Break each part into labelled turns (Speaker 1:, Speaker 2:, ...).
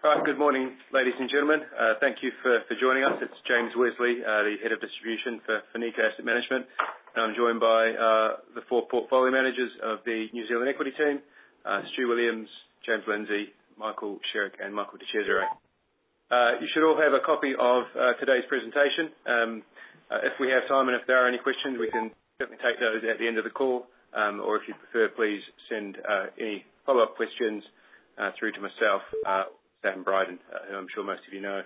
Speaker 1: Right, good morning, ladies and gentlemen. Thank you for joining us. It's James Wesley, the Head of Distribution for Nikko Asset Management. And I'm joined by the four portfolio managers of the New Zealand equity team, Stu Williams, James Lindsay, Michael Sherrick and Michael De Cesare. You should all have a copy of today's presentation. If we have time and if there are any questions, we can certainly take those at the end of the call. Or if you prefer, please send any follow-up questions through to myself, Sam Bryden, who I'm sure most of you know.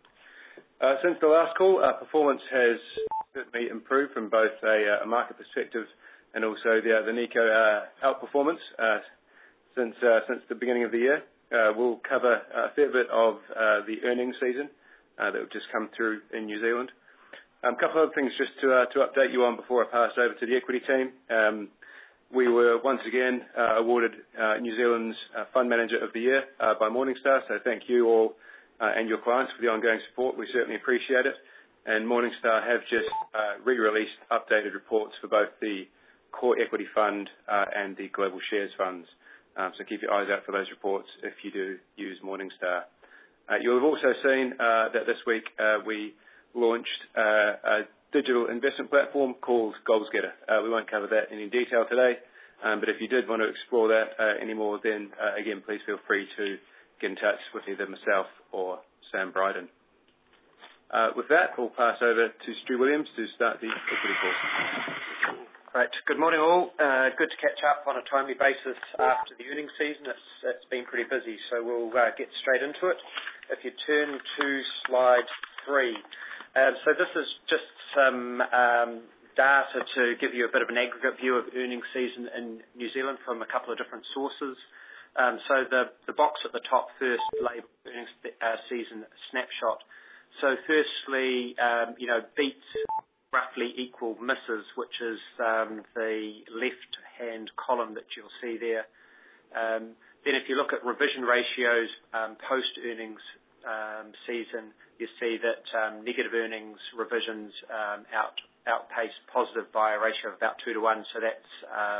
Speaker 1: Since the last call, performance has certainly improved from both a market perspective and also the Nikko outperformance since the beginning of the year. We'll cover a fair bit of the earnings season that have just come through in New Zealand. A couple of things just to update you on before I pass over to the equity team. We were once again awarded New Zealand's Fund Manager of the Year by Morningstar, so thank you all and your clients for the ongoing support. We certainly appreciate it. And Morningstar have just re-released updated reports for both the Core Equity Fund and the Global Shares Funds. So keep your eyes out for those reports if you do use Morningstar. You'll have also seen that this week we launched a digital investment platform called Goalsgetter. We won't cover that in any detail today, but if you did want to explore that any more, then again, please feel free to get in touch with either myself or Sam Bryden. With that, we'll pass over to Stu Williams to start the equity course.
Speaker 2: Right. Good morning, all. Good to catch up on a timely basis after the earnings season. It's been pretty busy, so we'll get straight into it. If you turn to slide 3. So this is just some data to give you a bit of an aggregate view of earnings season in New Zealand from a couple of different sources. So the box at the top first labelled earnings season snapshot. So firstly, beats roughly equal misses, which is the left-hand column that you'll see there. Then if you look at revision ratios post-earnings season, you see that negative earnings revisions outpace positive by a ratio of about 2 to 1, so that's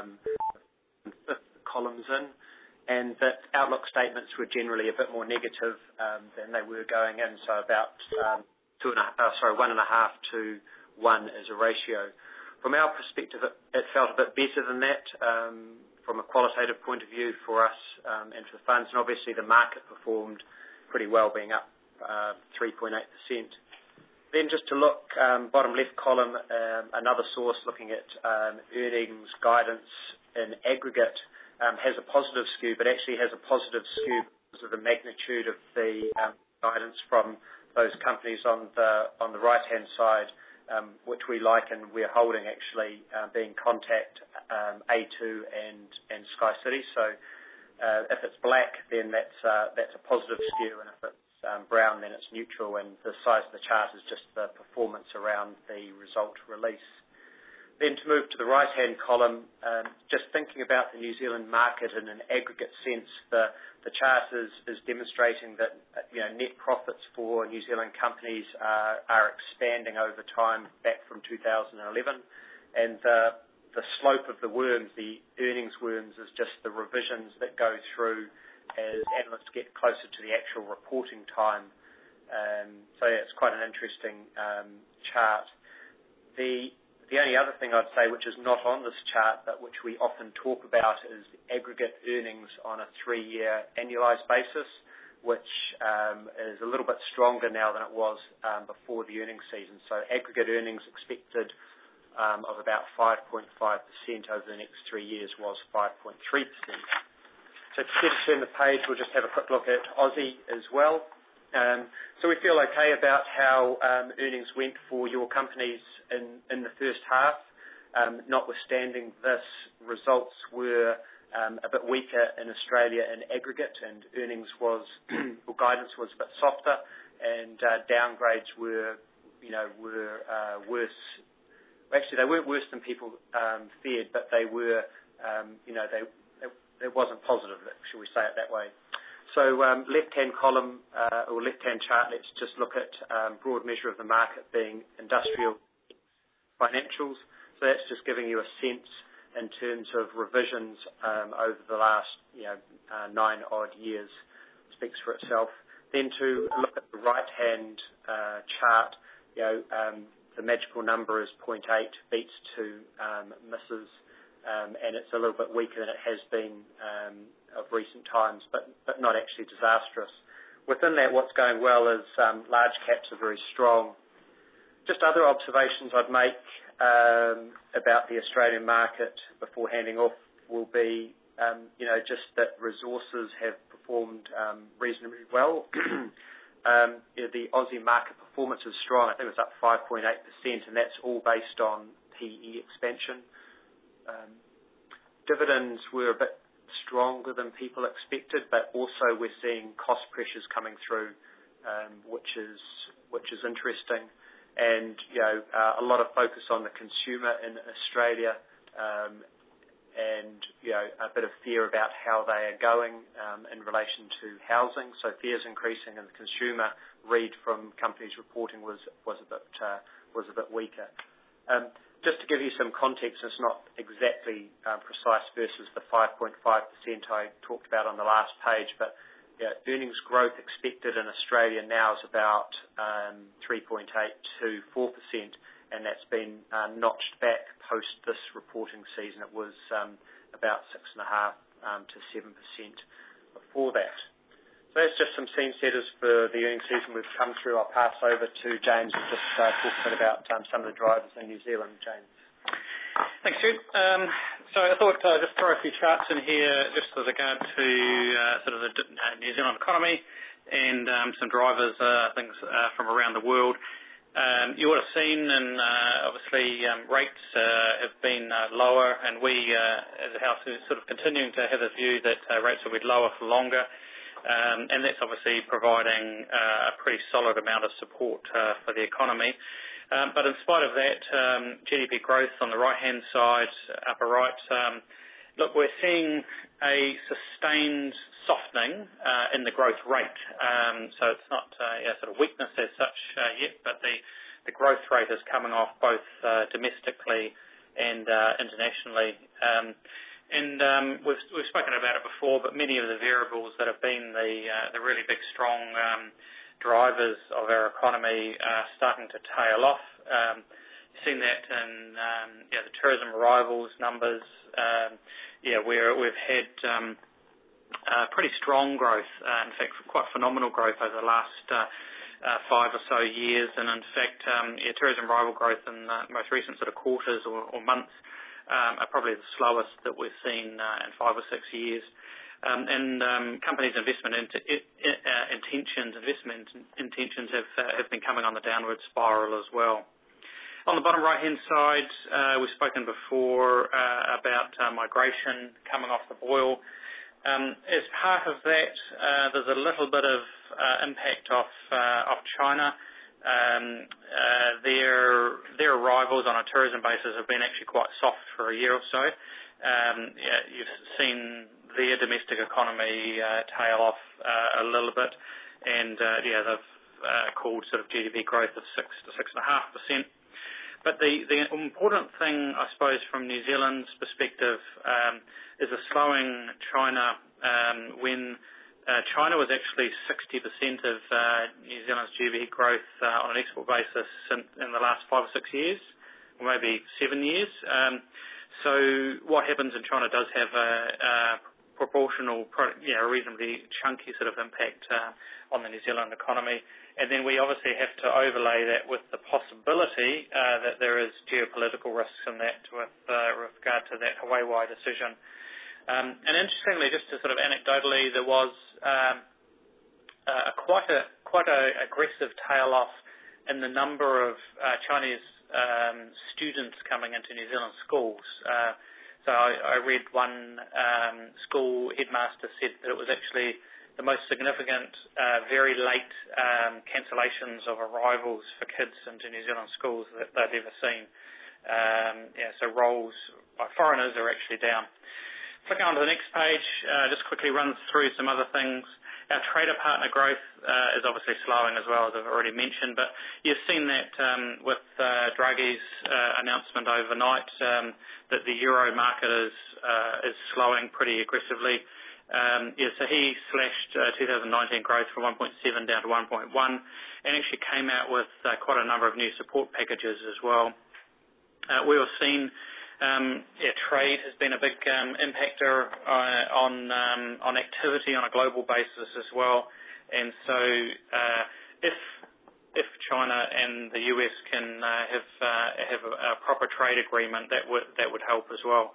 Speaker 2: fifth columns in, and that outlook statements were generally a bit more negative than they were going in, so about 1.5 to 1 as a ratio. From our perspective, it felt a bit better than that from a qualitative point of view for us and for funds, and obviously the market performed pretty well, being up 3.8%. Then just to look, bottom left column, another source looking at earnings guidance in aggregate has a positive skew, but actually has a positive skew because of the magnitude of the guidance from those companies on the right-hand side, which we like and we're holding actually, being Contact, A2 and Sky City. So if it's black, then that's a positive skew, and if it's brown, then it's neutral, and the size of the chart is just the performance around the result release. Then to move to the right-hand column, just thinking about the New Zealand market in an aggregate sense, the chart is demonstrating that net profits for New Zealand companies are expanding over time back from 2011, and the slope of the worms, the earnings worms, is just the revisions that go through as analysts get closer to the actual reporting time. So yeah, it's quite an interesting chart. The only other thing I'd say, which is not on this chart, but which we often talk about, is aggregate earnings on a 3-year annualised basis, which is a little bit stronger now than it was before the earnings season. So aggregate earnings expected of about 5.5% over the next 3 years was 5.3%. So to turn the page, we'll just have a quick look at Aussie as well. So we feel okay about how earnings went for your companies in the first half. Notwithstanding this, results were a bit weaker in Australia in aggregate, and earnings was, or guidance was a bit softer, and downgrades were worse. Actually, they weren't worse than people feared, but they were, it wasn't positive, shall we say it that way. So left-hand column or left-hand chart, let's just look at broad measure of the market being industrial financials. So that's just giving you a sense in terms of revisions over the last 9 odd years. Speaks for itself. Then to look at the right-hand chart, the magical number is 0.8, beats 2, misses, and it's a little bit weaker than it has been of recent times, but not actually disastrous. Within that, what's going well is large caps are very strong. Just other observations I'd make about the Australian market before handing off will be, just that resources have performed reasonably well. The Aussie market performance is strong. I think it was up 5.8%, and that's all based on PE expansion. Dividends were a bit stronger than people expected, but also we're seeing cost pressures coming through, which is interesting. And a lot of focus on the consumer in Australia, and a bit of fear about how they are going in relation to housing. So fears increasing, and the consumer read from companies reporting was a bit weaker. Just to give you some context, it's not exactly precise versus the 5.5% I talked about on the last page, but earnings growth expected in Australia now is about 3.8 to 4%, and that's been notched back post this reporting season. It was about 6.5 to 7% before that. So that's just some scene setters for the earnings season we've come through. I'll pass over to James and just talk a bit about some of the drivers in New Zealand. James.
Speaker 3: Thanks, Stu. So I thought I'd just throw a few charts in here just with regard to sort of the New Zealand economy and some drivers, things from around the world. You would have seen, and obviously rates have been lower, and we as a house are sort of continuing to have a view that rates will be lower for longer. And that's obviously providing a pretty solid amount of support for the economy. But in spite of that, GDP growth on the right-hand side, upper right, look, we're seeing a sustained softening in the growth rate. So it's not sort of weakness as such yet, but the growth rate is coming off both domestically and internationally. And we've spoken about it before, but many of the variables that have been the really big, strong drivers of our economy are starting to tail off. You've seen that in the tourism arrivals numbers. Where we've had pretty strong growth, in fact, quite phenomenal growth over the last 5 or so years. And in fact, tourism arrival growth in the most recent sort of quarters or months are probably the slowest that we've seen in 5 or 6 years. And companies' investment intentions have been coming on the downward spiral as well. On the bottom right-hand side, we've spoken before about migration coming off the boil. As part of that, there's a little bit of impact off China. Their arrivals on a tourism basis have been actually quite soft for a year or so. You've seen their domestic economy tail off a little bit, and they've called sort of GDP growth of 6 to 6.5%. But the important thing, I suppose, from New Zealand's perspective, is a slowing China when China was actually 60% of New Zealand's GDP growth on an export basis in the last 5 or 6 years, or maybe 7 years. So what happens in China does have a proportional, a reasonably chunky sort of impact on the New Zealand economy. And then we obviously have to overlay that with the possibility that there is geopolitical risks in that with regard to that Hawaii decision. And interestingly, just to sort of anecdotally, there was quite a aggressive tail off in the number of Chinese students coming into New Zealand schools. So I read one school headmaster said that it was actually the most significant, very late cancellations of arrivals for kids into New Zealand schools that they've ever seen. So rolls by foreigners are actually down. Flicking on to the next page, just quickly runs through some other things. Our trader partner growth is obviously slowing as well, as I've already mentioned, but you've seen that with Draghi's announcement overnight that the euro market is slowing pretty aggressively. So he slashed 2019 growth from 1.7 down to 1.1, and actually came out with quite a number of new support packages as well. We have seen trade has been a big impactor on activity on a global basis as well, and so if China and the US can have a proper trade agreement, that would help as well.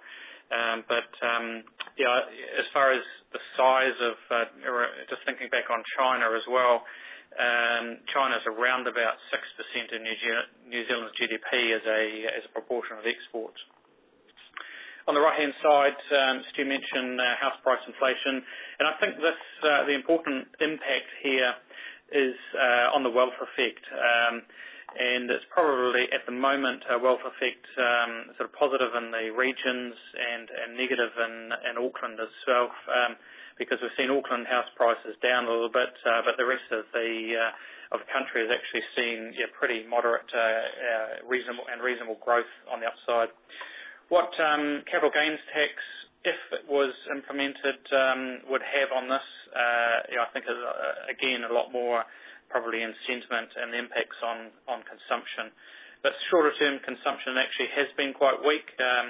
Speaker 3: As far as the size of just thinking back on China as well, China's around about 6% of New Zealand's GDP as a proportion of exports. On the right-hand side, Stu mentioned house price inflation, and I think this the important impact here is on the wealth effect, and it's probably at the moment a wealth effect sort of positive in the regions and negative in Auckland itself, because we've seen Auckland house prices down a little bit, but the rest of the country has actually seen pretty moderate, reasonable growth on the upside. What capital gains tax, if it was implemented, would have on this, I think is again a lot more probably in sentiment and the impacts on consumption. But shorter term consumption actually has been quite weak.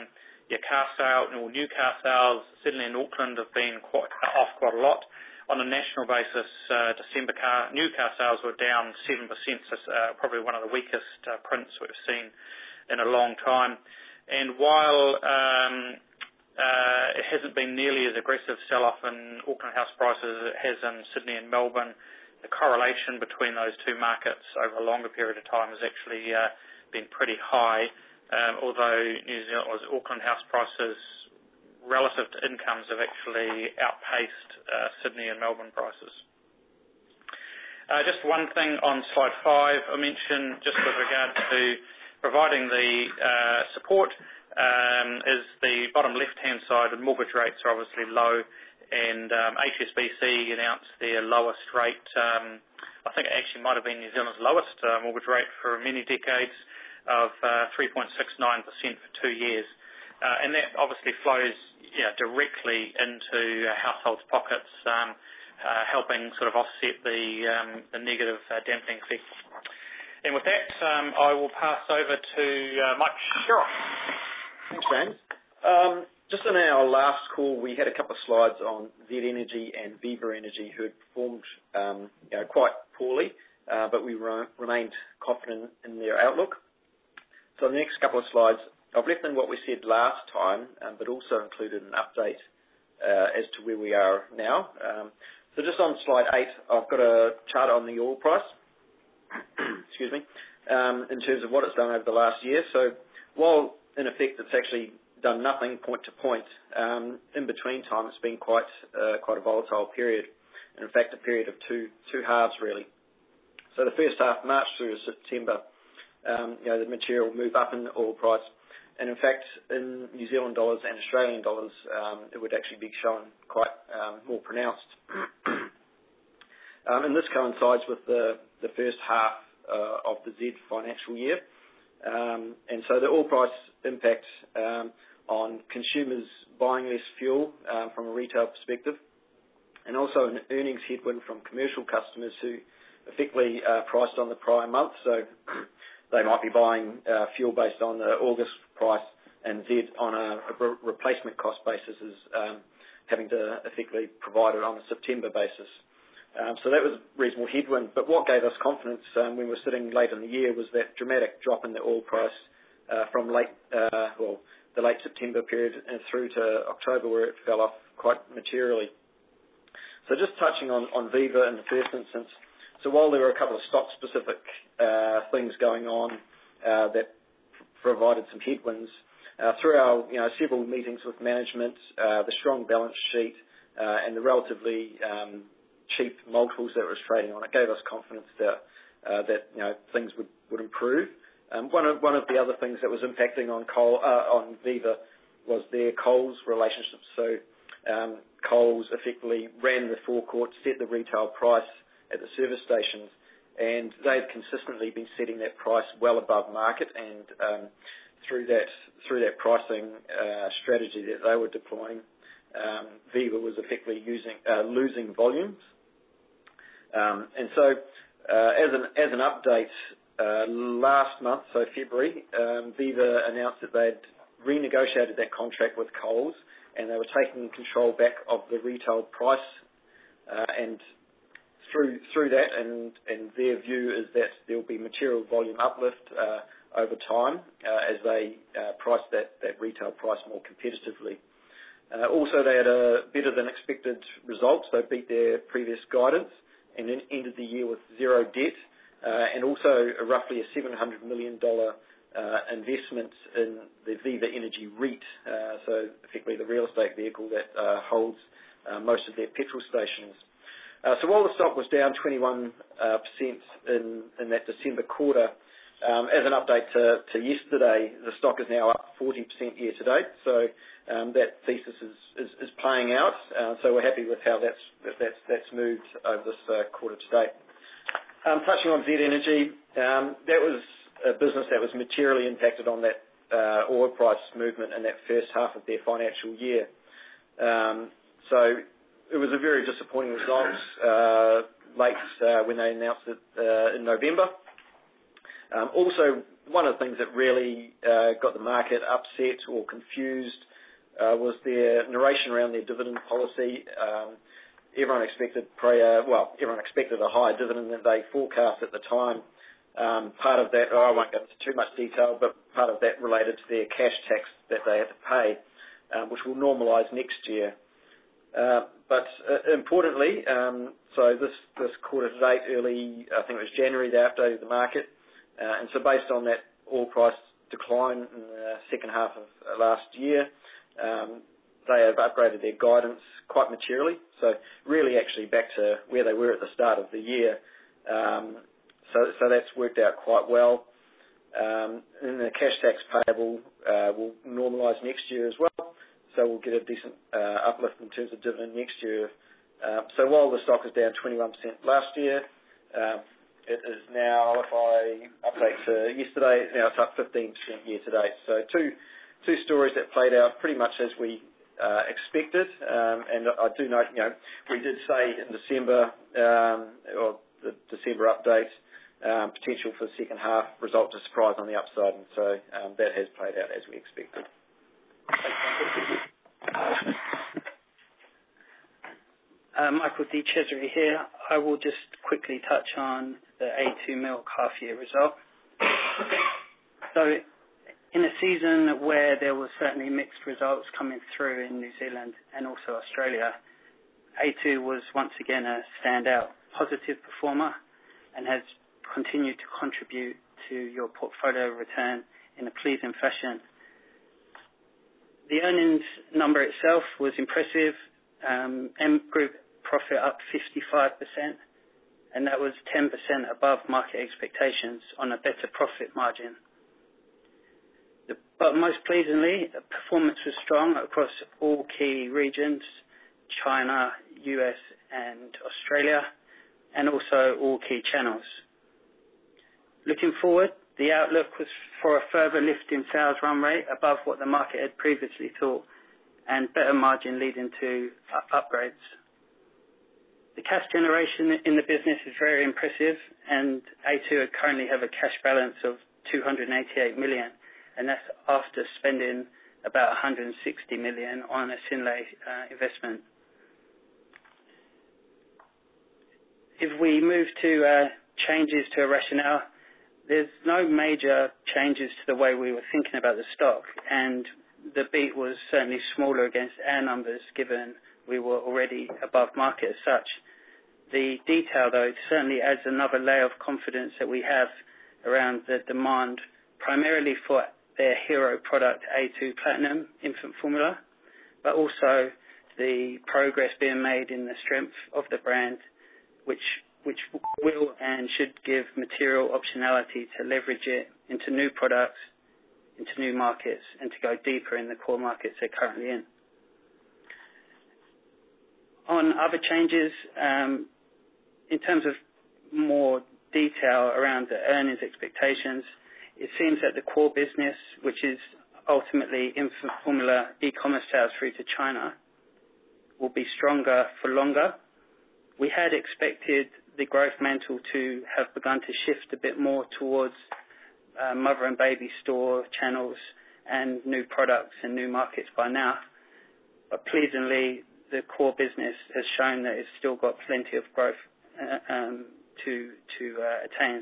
Speaker 3: New car sales, Sydney and Auckland have been off quite a lot. On a national basis, December new car sales were down 7%, so probably one of the weakest prints we've seen in a long time. And while it hasn't been nearly as aggressive sell-off in Auckland house prices as it has in Sydney and Melbourne, the correlation between those two markets over a longer period of time has actually been pretty high, although Auckland house prices relative to incomes have actually outpaced Sydney and Melbourne prices. Just one thing on slide 5, I mentioned just with regard to providing the support is the bottom left-hand side. The mortgage rates are obviously low, and HSBC announced their lowest rate. I think it actually might have been New Zealand's lowest mortgage rate for many decades of 3.69% for 2 years. And that obviously flows directly into households' pockets, helping sort of offset the negative dampening effect. And with that, I will pass over to Mike Sherrock.
Speaker 4: Thanks, James. Just in our last call, we had a couple of slides on Z Energy and Viva Energy, who had performed quite poorly, but we remained confident in their outlook. So the next couple of slides, I've left in what we said last time, but also included an update as to where we are now. So just on slide 8, I've got a chart on the oil price, excuse me, in terms of what it's done over the last year. So while in effect it's actually done nothing point to point, in between time it's been quite a volatile period, and in fact a period of two halves really. So the first half, March through to September, the material move up in the oil price, and in fact in New Zealand dollars and Australian dollars it would actually be shown quite more pronounced. And this coincides with the first half of the Z financial year. And so the oil price impact on consumers buying less fuel from a retail perspective, and also an earnings headwind from commercial customers who effectively priced on the prior month. So they might be buying fuel based on the August price, and Z on a replacement cost basis is having to effectively provide it on a September basis. So that was a reasonable headwind. But what gave us confidence when we were sitting late in the year was that dramatic drop in the oil price from the late September period and through to October, where it fell off quite materially. So just touching on Viva in the first instance. So while there were a couple of stock-specific things going on that provided some headwinds, through our several meetings with management, the strong balance sheet and the relatively cheap multiples that it was trading on, it gave us confidence that things would improve. One of the other things that was impacting on Viva was their Coles relationship. So Coles effectively ran the forecourt, set the retail price at the service stations, and they've consistently been setting that price well above market. And through that pricing strategy that they were deploying, Viva was effectively losing volumes. And so, as an update, last month, so February, Viva announced that they'd renegotiated that contract with Coles, and they were taking control back of the retail price, and through that, and their view is that there will be material volume uplift over time as they price that retail price more competitively. Also, they had a better than expected result. They beat their previous guidance and then ended the year with zero debt, and also roughly a $700 million investment in the Viva Energy REIT, so effectively the real estate vehicle that holds most of their petrol stations. So while the stock was down 21% in that December quarter, as an update to yesterday, the stock is now up 40% year to date. So that thesis is playing out. So we're happy with how that's moved over this quarter to date. Touching on Z Energy, that was a business that was materially impacted on that oil price movement in that first half of their financial year. So it was a very disappointing result late when they announced it in November. Also, one of the things that really got the market upset or confused was their narration around their dividend policy. Everyone expected a higher dividend than they forecast at the time. Part of that, I won't go into too much detail, but part of that related to their cash tax that they had to pay, which will normalise next year. But importantly, so this quarter to date, I think it was January, they updated the market. And so based on that oil price decline in the second half of last year, they have upgraded their guidance quite materially. So really actually back to where they were at the start of the year. So that's worked out quite well. And the cash tax payable will normalise next year as well. So we'll get a decent uplift in terms of dividend next year. So while the stock is down 21% last year, it is now, if I update to yesterday, now it's up 15% year to date. So two stories that played out pretty much as we expected. And I do note, we did say in December, or the December update, potential for the second half result to surprise on the upside. And so that has played out as we expected.
Speaker 5: Michael D. Chesery here. I will just quickly touch on the A2 Milk half-year result. So in a season where there were certainly mixed results coming through in New Zealand and also Australia, A2 was once again a standout positive performer and has continued to contribute to your portfolio return in a pleasing fashion. The earnings number itself was impressive. M Group profit up 55%, and that was 10% above market expectations on a better profit margin. But most pleasingly, performance was strong across all key regions, China, US and Australia, and also all key channels. Looking forward, the outlook was for a further lift in sales run rate above what the market had previously thought, and better margin leading to upgrades. The cash generation in the business is very impressive, and A2 currently have a cash balance of $288 million, and that's after spending about $160 million on a Synlait investment. If we move to changes to a rationale, there's no major changes to the way we were thinking about the stock, and the beat was certainly smaller against our numbers given we were already above market as such. The detail, though, certainly adds another layer of confidence that we have around the demand, primarily for their hero product, A2 Platinum infant formula, but also the progress being made in the strength of the brand, which will and should give material optionality to leverage it into new products, into new markets, and to go deeper in the core markets they're currently in. On other changes, in terms of more detail around the earnings expectations, it seems that the core business, which is ultimately infant formula e-commerce sales through to China, will be stronger for longer. We had expected the growth mantle to have begun to shift a bit more towards mother and baby store channels and new products and new markets by now. But pleasingly, the core business has shown that it's still got plenty of growth to attain.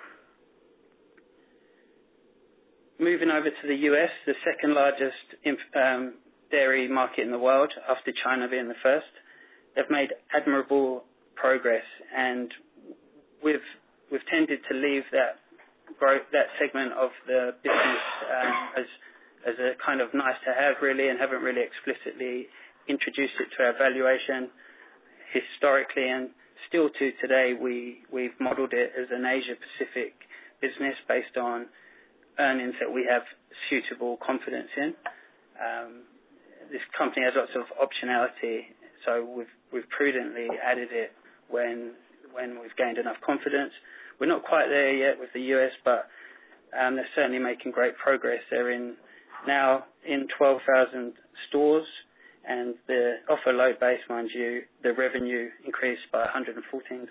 Speaker 5: Moving over to the US, the second largest dairy market in the world, after China being the first, they've made admirable progress, and we've tended to leave that segment of the business as a kind of nice to have, really, and haven't really explicitly introduced it to our valuation historically, and still to today we've modelled it as an Asia Pacific business based on earnings that we have suitable confidence in. This company has lots of optionality, so we've prudently added it when we've gained enough confidence. We're not quite there yet with the US, but they're certainly making great progress. They're now in 12,000 stores, and off a low base, mind you, the revenue increased by 114%.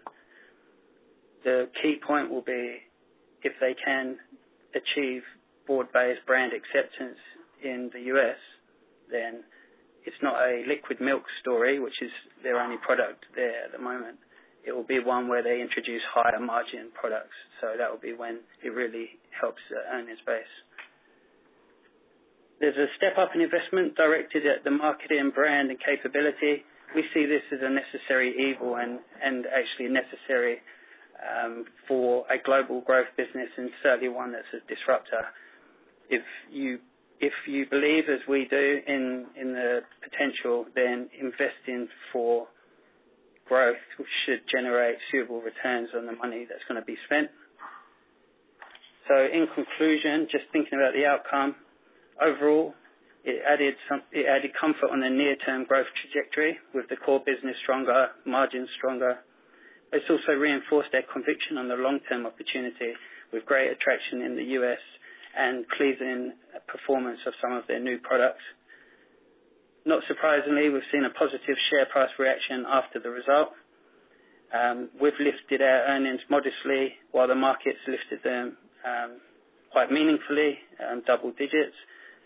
Speaker 5: The key point will be if they can achieve broad-based brand acceptance in the US, then it's not a liquid milk story, which is their only product there at the moment. It will be one where they introduce higher margin products. So that will be when it really helps the earnings base. There's a step up in investment directed at the marketing, brand and capability. We see this as a necessary evil and actually necessary for a global growth business, and certainly one that's a disruptor. If you believe, as we do, in the potential, then investing for growth should generate suitable returns on the money that's going to be spent. So in conclusion, just thinking about the outcome, overall, it added comfort on the near-term growth trajectory with the core business stronger, margins stronger. It's also reinforced their conviction on the long-term opportunity with great attraction in the US and pleasing performance of some of their new products. Not surprisingly, we've seen a positive share price reaction after the result. We've lifted our earnings modestly while the market's lifted them quite meaningfully, double digits.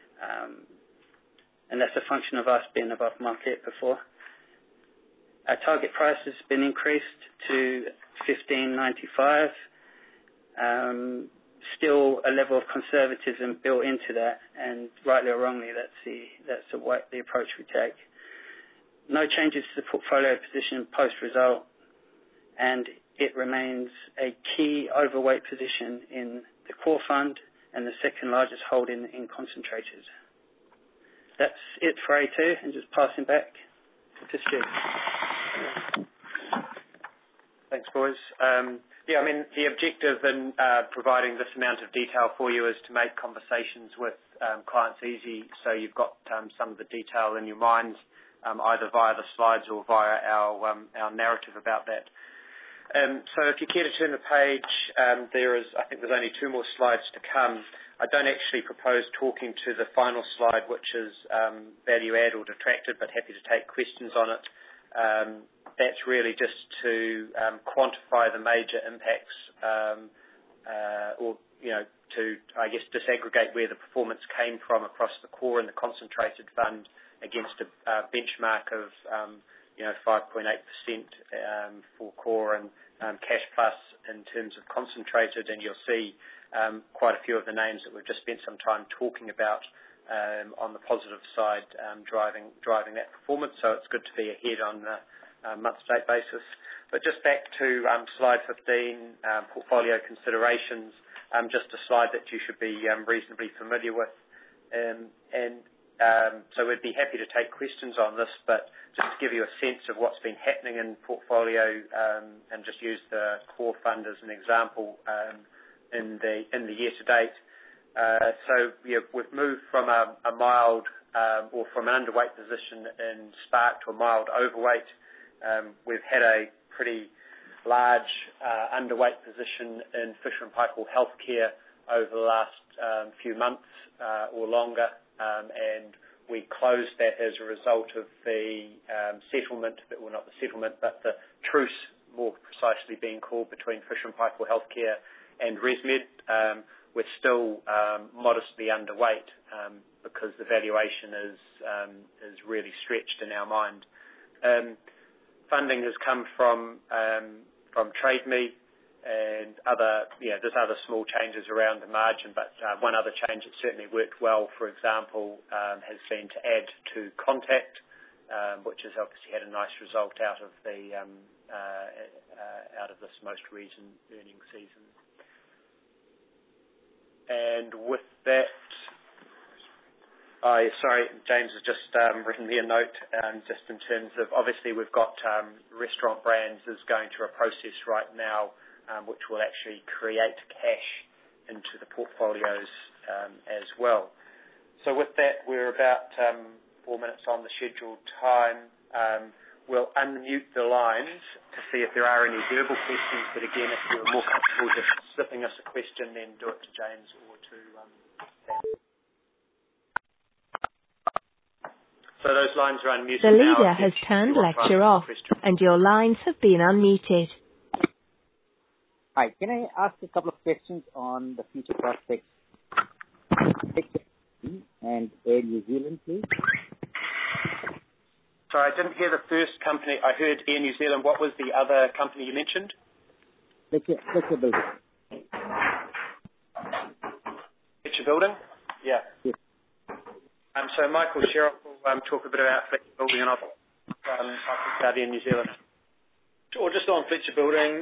Speaker 5: And that's a function of us being above market before. Our target price has been increased to $15.95. Still a level of conservatism built into that, and rightly or wrongly, that's the approach we take. No changes to the portfolio position post-result, and it remains a key overweight position in the core fund and the second largest holding in concentrators. That's it for A2, and just passing back to Stu.
Speaker 2: Thanks, boys. I mean, the objective in providing this amount of detail for you is to make conversations with clients easy, so you've got some of the detail in your minds, either via the slides or via our narrative about that. So if you care to turn the page, I think there's only 2 more slides to come. I don't actually propose talking to the final slide, which is value add or detracted, but happy to take questions on it. That's really just to quantify the major impacts to, I guess, disaggregate where the performance came from across the core and the concentrated fund against a benchmark of 5.8% for core and cash plus in terms of concentrated, and you'll see quite a few of the names that we've just spent some time talking about on the positive side driving that performance. So it's good to be ahead on the month-to-date basis. But just back to slide 15, portfolio considerations, just a slide that you should be reasonably familiar with. So we'd be happy to take questions on this, but just to give you a sense of what's been happening in portfolio, and just use the core fund as an example in the year to date. We've moved from a mild or from an underweight position in Spark to a mild overweight. We've had a pretty large underweight position in Fisher & Paykel Healthcare over the last few months or longer, and we closed that as a result of the settlement, well, not the settlement, but the truce, more precisely being called, between Fisher & Paykel Healthcare and ResMed. We're still modestly underweight because the valuation is really stretched in our mind. Funding has come from TradeMe and there's other small changes around the margin, but one other change that certainly worked well, for example, has been to add to Contact, which has obviously had a nice result out of this most recent earnings season. And with that, James has just written me a note just in terms of, obviously we've got Restaurant Brands is going through a process right now which will actually create cash into the portfolios as well. So with that, we're about 4 minutes on the scheduled time. We'll unmute the lines to see if there are any verbal questions, but again, if you're more comfortable just slipping us a question, then do it to James or to Sam. So those lines are unmuted now.
Speaker 6: The leader has turned lecture off, and your lines have been unmuted.
Speaker 7: Hi, can I ask a couple of questions on the future prospects and Air New Zealand, please?
Speaker 2: Sorry, I didn't hear the first company. I heard Air New Zealand. What was the other company you mentioned?
Speaker 7: Fletcher Building.
Speaker 2: Fletcher Building? Yeah.
Speaker 7: Yes.
Speaker 2: So Michael Sherriff will talk a bit about Fletcher Building, and I'll talk about Air New Zealand.
Speaker 4: Or just on Fletcher Building,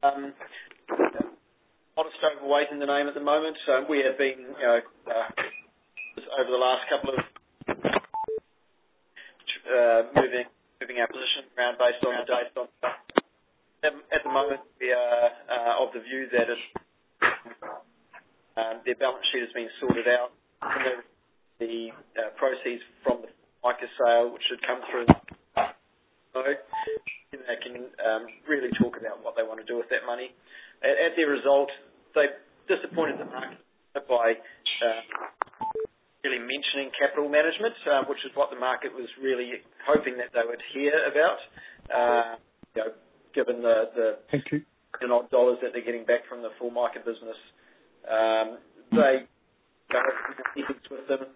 Speaker 4: modest overweight in the name at the moment. So we have been, over the last couple of moving our position around based on the date. At the moment, we are of the view that their balance sheet has been sorted out. The proceeds from the Micah sale, which should come through, so they can really talk about what they want to do with that money. At their result, they disappointed the market by really mentioning capital management, which is what the market was really hoping that they would hear about. Given the odd dollars that they're getting back from the full Micah business, they with them.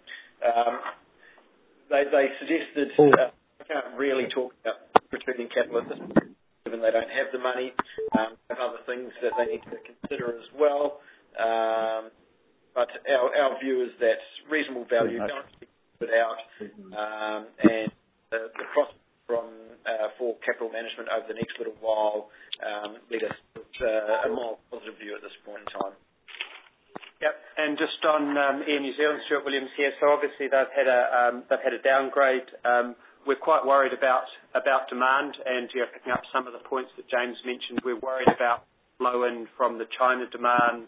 Speaker 4: They suggested they can't really talk about returning capital at this point, given they don't have the money. Have other things that they need to consider as well. But our view is that reasonable value don't be put out, and the prospect for capital management over the next little while lead us to a more positive view at this point in time.
Speaker 2: Yep, and just on Air New Zealand, Stuart Williams here. So obviously they've had a downgrade. We're quite worried about demand, and picking up some of the points that James mentioned, we're worried about flow in from the China demand.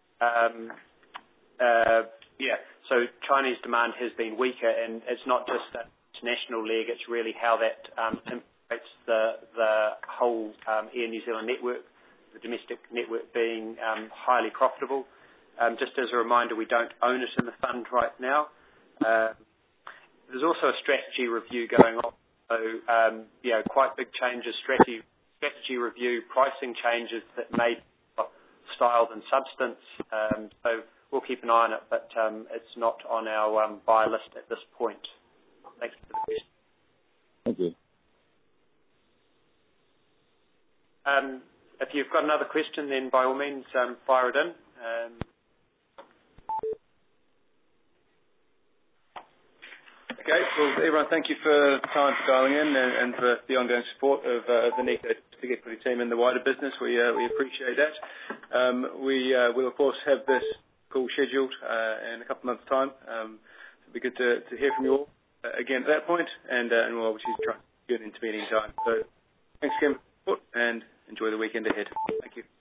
Speaker 2: So Chinese demand has been weaker, and it's not just that international leg, it's really how that impacts the whole Air New Zealand network, the domestic network being highly profitable. Just as a reminder, we don't own it in the fund right now. There's also a strategy review going on, so quite big changes, strategy review, pricing changes that may be style than substance. So we'll keep an eye on it, but it's not on our buy list at this point. Thanks for the question.
Speaker 7: Thank you.
Speaker 2: If you've got another question, then by all means, fire it in.
Speaker 1: Okay, well, everyone, thank you for the time for dialing in and for the ongoing support of the Nico Equity team and the wider business. We appreciate that. We will, of course, have this call scheduled in a couple of months' time. It'll be good to hear from you all again at that point, and we'll obviously try to get into intervening time. So thanks again for the support, and enjoy the weekend ahead. Thank you.